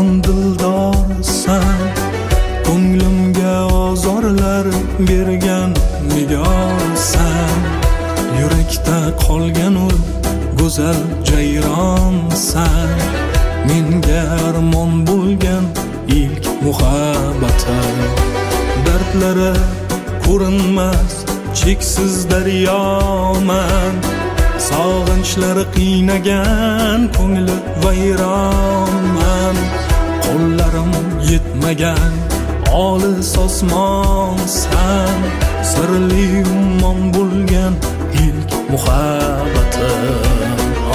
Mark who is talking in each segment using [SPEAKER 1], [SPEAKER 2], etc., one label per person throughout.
[SPEAKER 1] jon dildorsan, ko'nglimga ozorlar bergan nigorsan. Yurakda qolgan ul go'zal jayronsan, menga armon bo'lgan ilk muhabbatim. Dardlari ko'rinmas cheksiz daryoman, sog'inchlari qiynagan ko'ngli vayronman. Qo'llarim yetmagan olis osmonsan, sirli ummon bo'lgan ilk muhabbatim.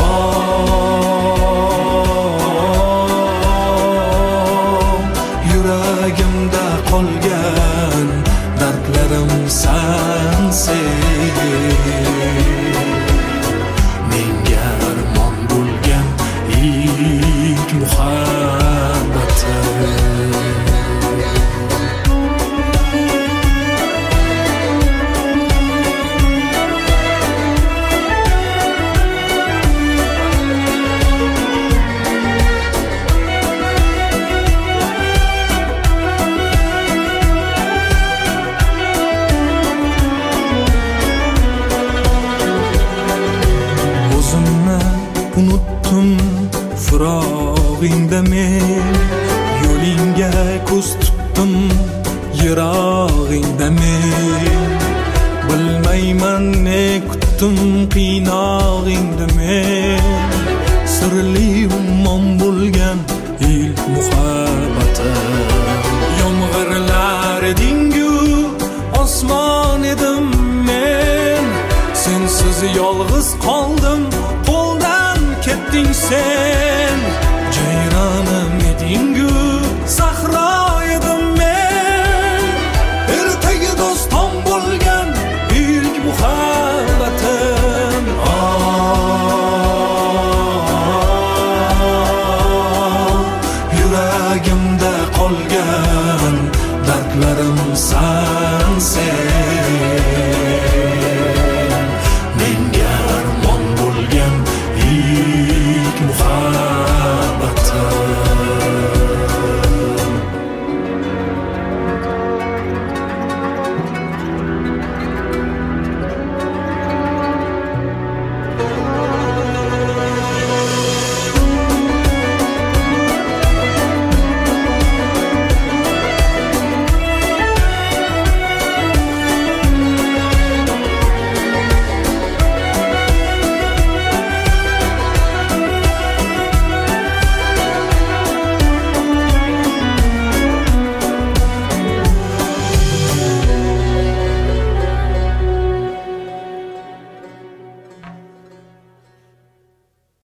[SPEAKER 1] Yuragimda qolgan dardlarim sensen, menga armon bo'lgan ilk muhabbatim. Unuttum firog'ingda men, yo'lingga ko'z tutdim yirog'ingda men. Bilmayman ne kutdim qiynog'ingda men, sirli ummon bo'lgan ilk muhabbatim. Yomg'irlar edingu osmon edim men, sensiz yolg'iz qoldim, qo'ldan ketding sen. Jayronim edingu sahro edim men, ertaga doston bo'lgan ilk muhabbatim. Yuragimda qolgan dardlarim